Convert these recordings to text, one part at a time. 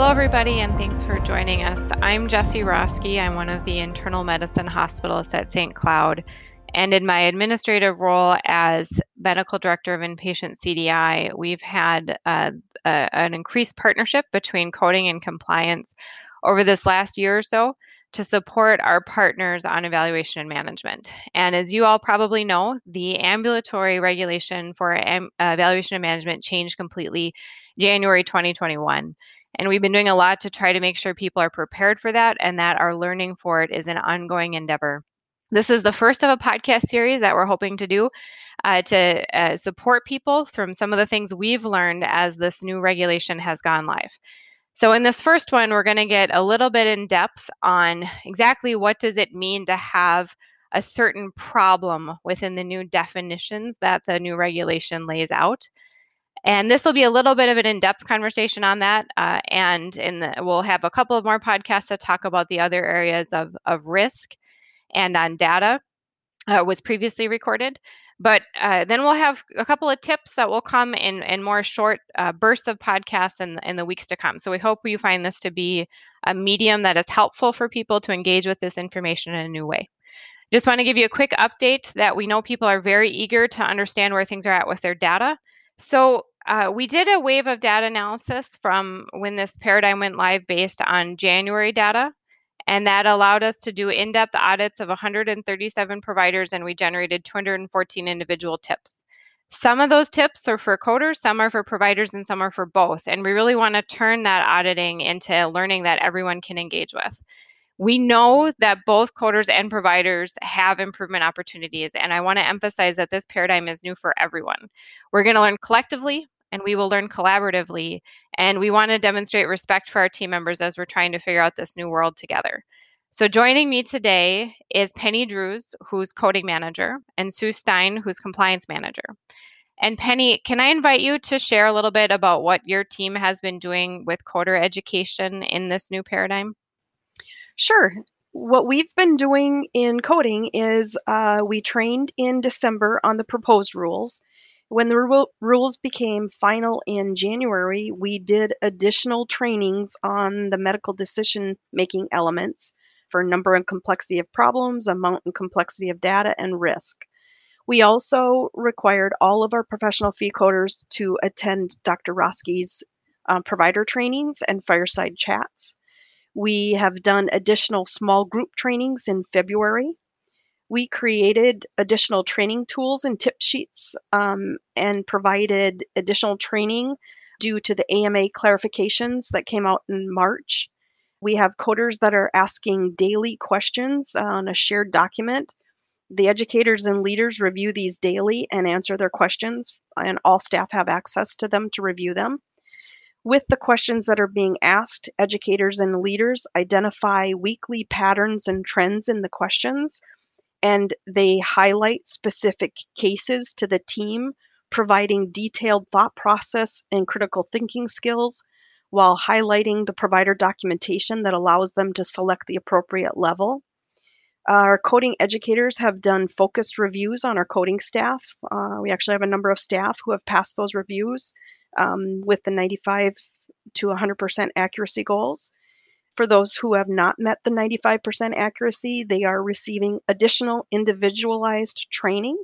Hello, everybody, and thanks for joining us. I'm Jessie Roski. I'm one of the internal medicine hospitalists at St. Cloud. And in my administrative role as medical director of inpatient CDI, we've had an increased partnership between coding and compliance over this last year or so to support our partners on evaluation and management. And as you all probably know, the ambulatory regulation for evaluation and management changed completely January 2021. And we've been doing a lot to try to make sure people are prepared for that and that our learning for it is an ongoing endeavor. This is the first of a podcast series that we're hoping to do to support people from some of the things we've learned as this new regulation has gone live. So in this first one, we're going to get a little bit in depth on exactly what does it mean to have a certain problem within the new definitions that the new regulation lays out. And this will be a little bit of an in-depth conversation on that. We'll have a couple of more podcasts to talk about the other areas of risk and on data was previously recorded. But then we'll have a couple of tips that will come in more short bursts of podcasts in the weeks to come. So we hope you find this to be a medium that is helpful for people to engage with this information in a new way. Just want to give you a quick update that we know people are very eager to understand where things are at with their data. So we did a wave of data analysis from when this paradigm went live based on January data, and that allowed us to do in-depth audits of 137 providers, and we generated 214 individual tips. Some of those tips are for coders, some are for providers, and some are for both. And we really want to turn that auditing into learning that everyone can engage with. We know that both coders and providers have improvement opportunities, and I want to emphasize that this paradigm is new for everyone. We're going to learn collectively, and we will learn collaboratively, and we want to demonstrate respect for our team members as we're trying to figure out this new world together. So joining me today is Penny Drews, who's coding manager, and Sue Stein, who's compliance manager. And Penny, can I invite you to share a little bit about what your team has been doing with coder education in this new paradigm? Sure. What we've been doing in coding is we trained in December on the proposed rules. When the rules became final in January, we did additional trainings on the medical decision-making elements for number and complexity of problems, amount and complexity of data, and risk. We also required all of our professional fee coders to attend Dr. Roski's provider trainings and fireside chats. We have done additional small group trainings in February. We created additional training tools and tip sheets and provided additional training due to the AMA clarifications that came out in March. We have coders that are asking daily questions on a shared document. The educators and leaders review these daily and answer their questions, and all staff have access to them to review them. With the questions that are being asked, educators and leaders identify weekly patterns and trends in the questions, and they highlight specific cases to the team, providing detailed thought process and critical thinking skills, while highlighting the provider documentation that allows them to select the appropriate level. Our coding educators have done focused reviews on our coding staff. We actually have a number of staff who have passed those reviews with the 95 to 100% accuracy goals. For those who have not met the 95% accuracy, they are receiving additional individualized training.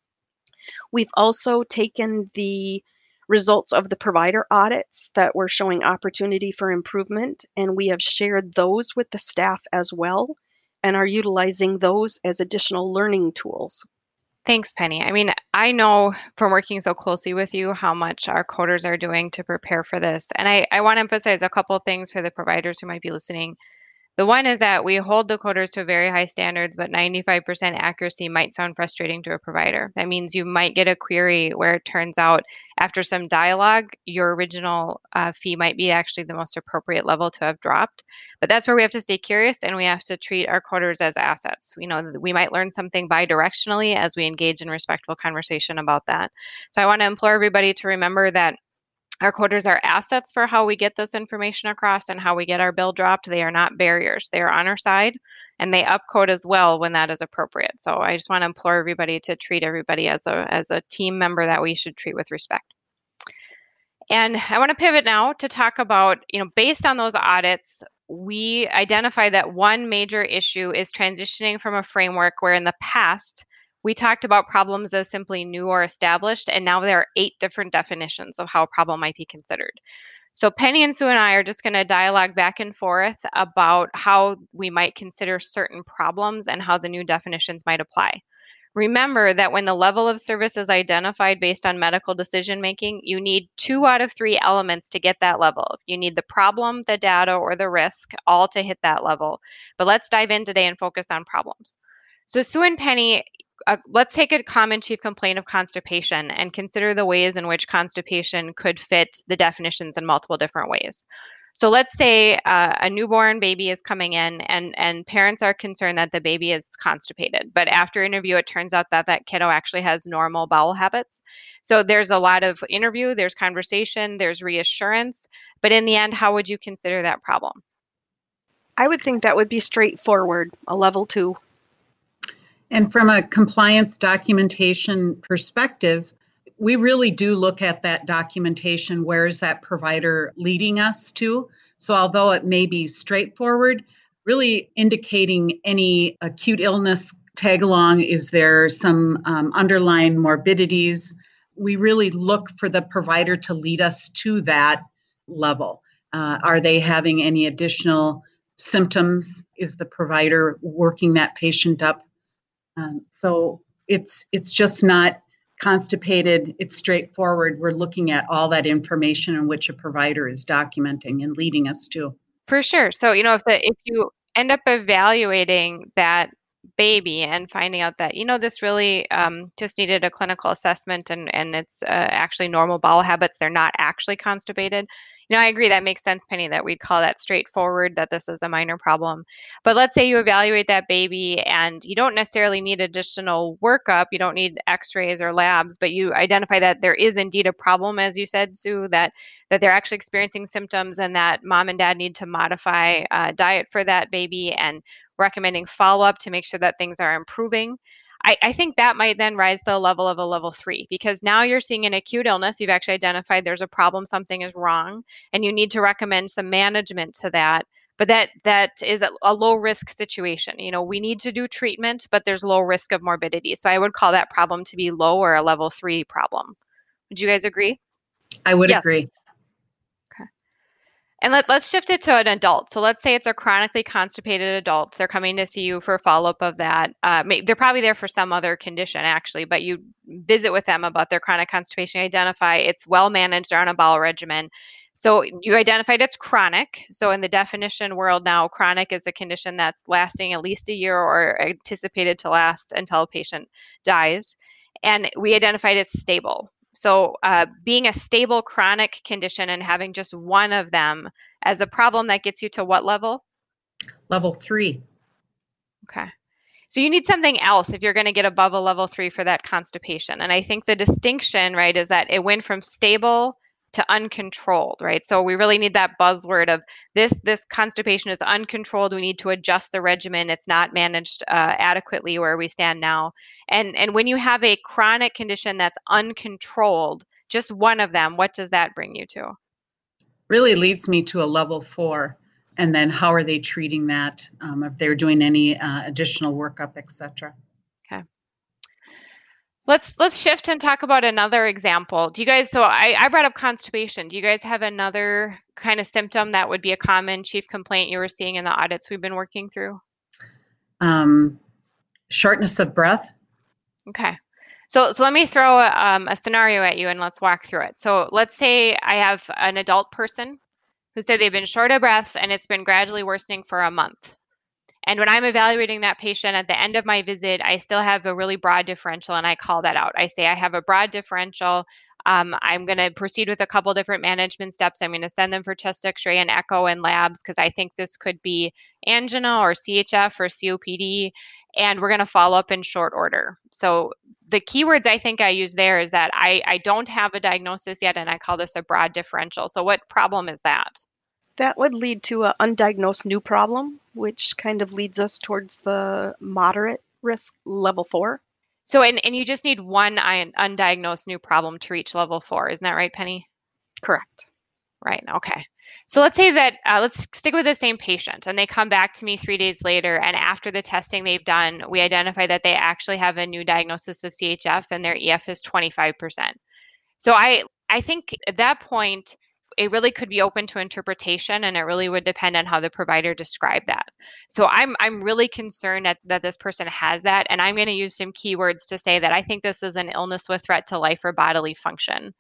We've also taken the results of the provider audits that were showing opportunity for improvement, and we have shared those with the staff as well, and are utilizing those as additional learning tools. Thanks, Penny. I mean, I know from working so closely with you how much our coders are doing to prepare for this. And I want to emphasize a couple of things for the providers who might be listening. The one is that we hold the coders to very high standards, but 95% accuracy might sound frustrating to a provider. That means you might get a query where it turns out after some dialogue, your original fee might be actually the most appropriate level to have dropped. But that's where we have to stay curious and we have to treat our coders as assets. We might learn something bidirectionally as we engage in respectful conversation about that. So I want to implore everybody to remember that our coders are assets for how we get this information across and how we get our bill dropped. They are not barriers. They are on our side and they upcode as well when that is appropriate. So I just want to implore everybody to treat everybody as a team member that we should treat with respect. And I want to pivot now to talk about, based on those audits, we identify that one major issue is transitioning from a framework where in the past we talked about problems as simply new or established, and now there are 8 different definitions of how a problem might be considered. So Penny and Sue and I are just going to dialogue back and forth about how we might consider certain problems and how the new definitions might apply. Remember that when the level of service is identified based on medical decision making, you need 2 out of 3 elements to get that level. You need the problem, the data, or the risk, all to hit that level. But let's dive in today and focus on problems. So, Sue and Penny, let's take a common chief complaint of constipation and consider the ways in which constipation could fit the definitions in multiple different ways. So let's say a newborn baby is coming in and parents are concerned that the baby is constipated. But after interview, it turns out that that kiddo actually has normal bowel habits. So there's a lot of interview, there's conversation, there's reassurance. But in the end, how would you consider that problem? I would think that would be straightforward, a level 2. And from a compliance documentation perspective, we really do look at that documentation. Where is that provider leading us to? So although it may be straightforward, really indicating any acute illness tag along, is there some underlying morbidities? We really look for the provider to lead us to that level. Are they having any additional symptoms? Is the provider working that patient up? So it's just not constipated. It's straightforward. We're looking at all that information in which a provider is documenting and leading us to. For sure. So, if you end up evaluating that baby and finding out that, this really just needed a clinical assessment and it's actually normal bowel habits, they're not actually constipated. I agree that makes sense, Penny, that we'd call that straightforward, that this is a minor problem. But let's say you evaluate that baby and you don't necessarily need additional workup, you don't need x-rays or labs, but you identify that there is indeed a problem, as you said, Sue, that they're actually experiencing symptoms and that mom and dad need to modify diet for that baby and recommending follow-up to make sure that things are improving. I think that might then rise to the level of a level 3 because now you're seeing an acute illness. You've actually identified there's a problem, something is wrong, and you need to recommend some management to that. But that is a low risk situation. We need to do treatment, but there's low risk of morbidity. So I would call that problem to be low or a level 3 problem. Would you guys agree? I would agree. And let's shift it to an adult. So let's say it's a chronically constipated adult. They're coming to see you for a follow-up of that. They're probably there for some other condition, actually, but you visit with them about their chronic constipation. You identify it's well managed. They're on a bowel regimen. So you identified it's chronic. So in the definition world now, chronic is a condition that's lasting at least a year or anticipated to last until a patient dies. And we identified it's stable. So being a stable chronic condition and having just one of them as a problem, that gets you to what level? Level 3. Okay. So you need something else if you're going to get above a level 3 for that constipation. And I think the distinction, right, is that it went from stable to uncontrolled, right? So we really need that buzzword of this constipation is uncontrolled. We need to adjust the regimen. It's not managed adequately where we stand now. And when you have a chronic condition that's uncontrolled, just one of them, what does that bring you to? Really leads me to a level 4. And then how are they treating that? If they're doing any additional workup, et cetera. Okay. Let's shift and talk about another example. Do you guys, so I brought up constipation. Do you guys have another kind of symptom that would be a common chief complaint you were seeing in the audits we've been working through? Shortness of breath. Okay. So let me throw a scenario at you and let's walk through it. So let's say I have an adult person who said they've been short of breath and it's been gradually worsening for a month. And when I'm evaluating that patient at the end of my visit, I still have a really broad differential and I call that out. I say I have a broad differential. I'm going to proceed with a couple different management steps. I'm going to send them for chest x-ray and echo and labs because I think this could be angina or CHF or COPD. And we're going to follow up in short order. So the keywords I think I use there is that I don't have a diagnosis yet, and I call this a broad differential. So what problem is that? That would lead to an undiagnosed new problem, which kind of leads us towards the moderate risk level 4. So, and you just need one undiagnosed new problem to reach level 4. Isn't that right, Penny? Correct. Right. Okay. So let's say that, let's stick with the same patient and they come back to me 3 days later. And after the testing they've done, we identify that they actually have a new diagnosis of CHF and their EF is 25%. So I think at that point, it really could be open to interpretation and it really would depend on how the provider described that. So I'm really concerned that this person has that. And I'm going to use some keywords to say that I think this is an illness with threat to life or bodily function.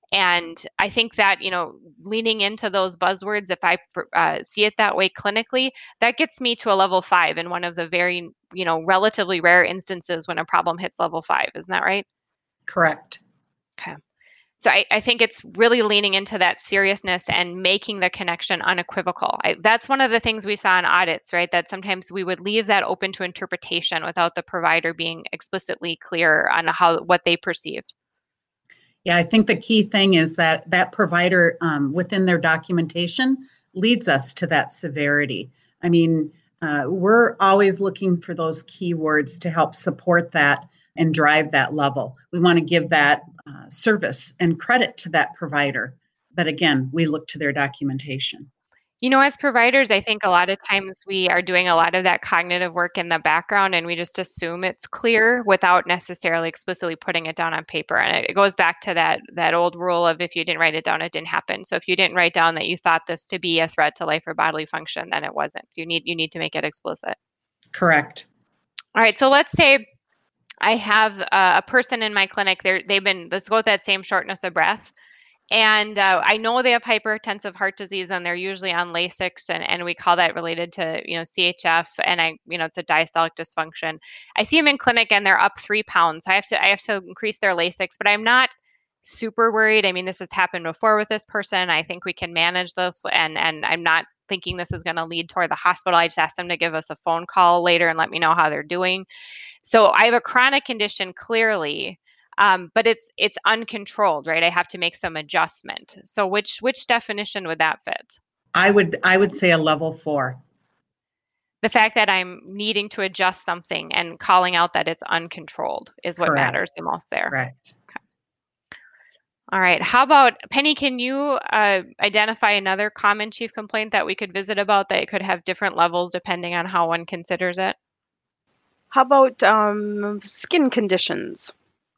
And I think that, leaning into those buzzwords, if I see it that way clinically, that gets me to a level 5 in one of the very, relatively rare instances when a problem hits level 5. Isn't that right? Correct. Okay. So I think it's really leaning into that seriousness and making the connection unequivocal. That's one of the things we saw in audits, right? That sometimes we would leave that open to interpretation without the provider being explicitly clear on what they perceived. Yeah, I think the key thing is that provider within their documentation leads us to that severity. I mean, we're always looking for those keywords to help support that and drive that level. We want to give that service and credit to that provider. But again, we look to their documentation. As providers, I think a lot of times we are doing a lot of that cognitive work in the background and we just assume it's clear without necessarily explicitly putting it down on paper. And it goes back to that old rule of if you didn't write it down, it didn't happen. So if you didn't write down that you thought this to be a threat to life or bodily function, then it wasn't. You need to make it explicit. Correct. All right. So let's say I have a person in my clinic. Let's go with that same shortness of breath. And I know they have hypertensive heart disease and they're usually on Lasix and we call that related to, CHF and it's a diastolic dysfunction. I see them in clinic and they're up 3 pounds. So I have to increase their Lasix, but I'm not super worried. I mean, this has happened before with this person. I think we can manage this and I'm not thinking this is going to lead toward the hospital. I just asked them to give us a phone call later and let me know how they're doing. So I have a chronic condition clearly. But it's uncontrolled, right? I have to make some adjustment. So which definition would that fit? I would say a level 4. The fact that I'm needing to adjust something and calling out that it's uncontrolled is what Correct. matters the most there. Correct. Okay. All right. How about Penny? Can you identify another common chief complaint that we could visit about that could have different levels depending on how one considers it? How about skin conditions?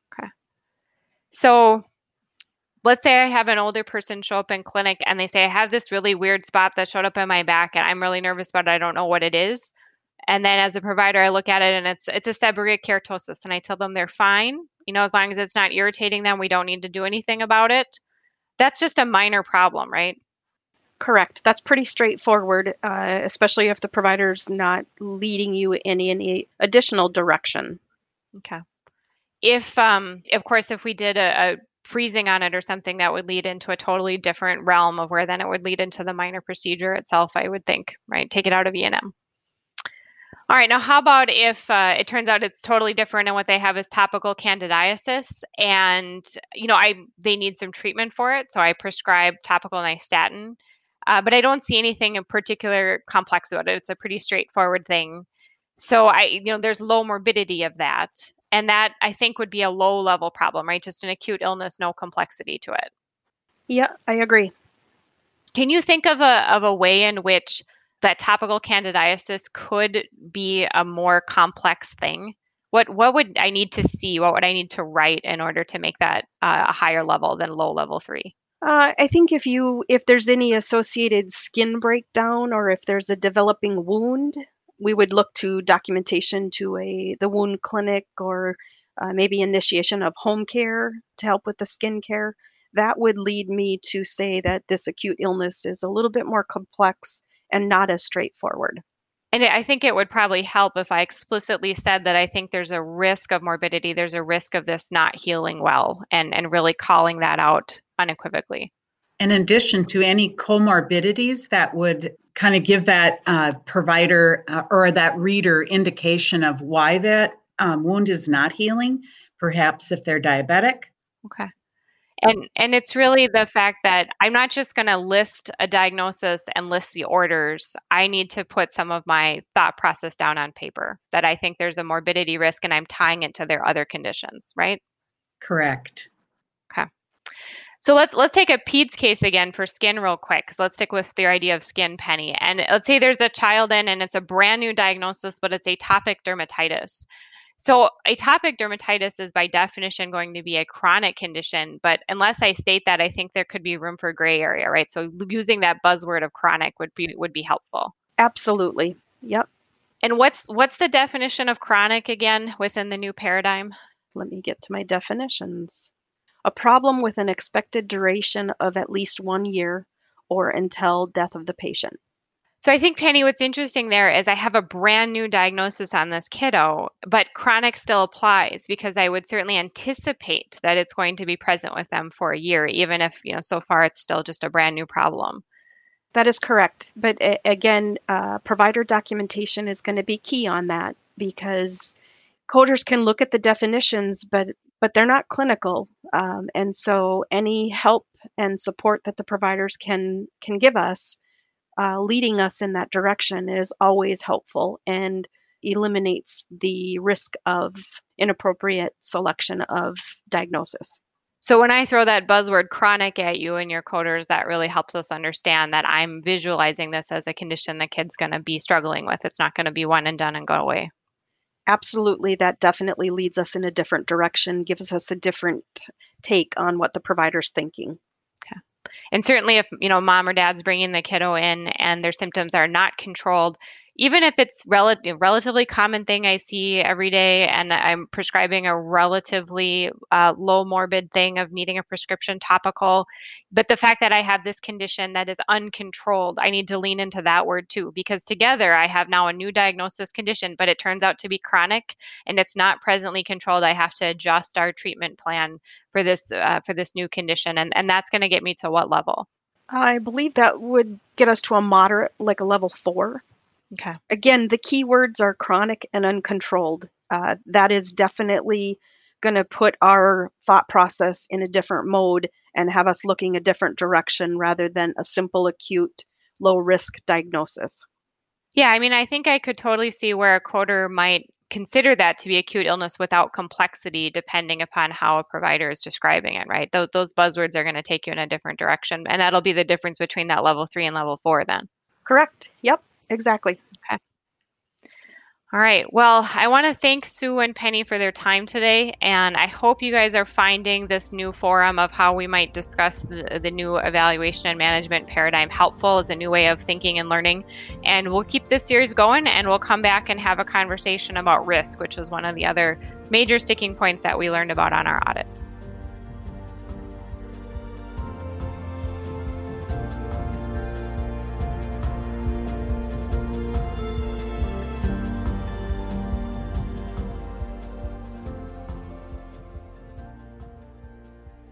So let's say I have an older person show up in clinic and they say, I have this really weird spot that showed up in my back and I'm really nervous about it. I don't know what it is. And then as a provider, I look at it and it's a seborrheic keratosis and I tell them they're fine. As long as it's not irritating them, we don't need to do anything about it. That's just a minor problem, right? Correct. That's pretty straightforward, especially if the provider's not leading you in any additional direction. Okay. If, of course, if we did a freezing on it or something, that would lead into a totally different realm of where then it would lead into the minor procedure itself, I would think, right? Take it out of E&M. All right, now how about if it turns out it's totally different and what they have is topical candidiasis and, they need some treatment for it. So I prescribe topical nystatin, but I don't see anything in particular complex about it. It's a pretty straightforward thing. So there's low morbidity of that. And that I think would be a low level problem, right? Just an acute illness, no complexity to it. Yeah, I agree. Can you think of a way in which that topical candidiasis could be a more complex thing? What would I need to see? What would I need to write in order to make that a higher level than low level 3? I think if there's any associated skin breakdown or if there's a developing wound, we would look to documentation to the wound clinic or maybe initiation of home care to help with the skin care. That would lead me to say that this acute illness is a little bit more complex and not as straightforward. And I think it would probably help if I explicitly said that I think there's a risk of morbidity, there's a risk of this not healing well, and really calling that out unequivocally. In addition to any comorbidities that would kind of give that provider or that reader indication of why that wound is not healing, perhaps if they're diabetic. Okay. And it's really the fact that I'm not just going to list a diagnosis and list the orders. I need to put some of my thought process down on paper that I think there's a morbidity risk and I'm tying it to their other conditions, right? Correct. Okay. So let's take a PEDS case again for skin real quick, because let's stick with the idea of skin, Penny. And let's say there's a child in and it's a brand new diagnosis, but it's atopic dermatitis. So atopic dermatitis is by definition going to be a chronic condition, but unless I state that, I think there could be room for gray area, right? So using that buzzword of chronic would be helpful. Absolutely. Yep. And what's the definition of chronic again within the new paradigm? Let me get to my definitions. A problem with an expected duration of at least 1 year or until death of the patient. So I think, Penny, what's interesting there is I have a brand new diagnosis on this kiddo, but chronic still applies because I would certainly anticipate that it's going to be present with them for a year, even if, so far it's still just a brand new problem. That is correct. But again, provider documentation is going to be key on that, because coders can look at the definitions, but they're not clinical. And so any help and support that the providers can give us, leading us in that direction, is always helpful and eliminates the risk of inappropriate selection of diagnosis. So when I throw that buzzword chronic at you and your coders, that really helps us understand that I'm visualizing this as a condition the kid's going to be struggling with. It's not going to be one and done and go away. Absolutely. That definitely leads us in a different direction, gives us a different take on what the provider's thinking. Okay. And certainly if, mom or dad's bringing the kiddo in and their symptoms are not controlled, even if it's relatively common thing I see every day and I'm prescribing a relatively low morbid thing of needing a prescription topical, but the fact that I have this condition that is uncontrolled, I need to lean into that word too, because together I have now a new diagnosis condition, but it turns out to be chronic and it's not presently controlled. I have to adjust our treatment plan for this new condition. And that's going to get me to what level? I believe that would get us to a moderate, like a level 4. Okay. Again, the key words are chronic and uncontrolled. That is definitely going to put our thought process in a different mode and have us looking a different direction rather than a simple acute low risk diagnosis. Yeah, I think I could totally see where a coder might consider that to be acute illness without complexity, depending upon how a provider is describing it, right? Those buzzwords are going to take you in a different direction, and that'll be the difference between that level 3 and level 4 then. Correct. Yep. Exactly. Okay. All right. Well, I want to thank Sue and Penny for their time today, and I hope you guys are finding this new forum of how we might discuss the new evaluation and management paradigm helpful as a new way of thinking and learning. And we'll keep this series going, and we'll come back and have a conversation about risk, which was one of the other major sticking points that we learned about on our audits.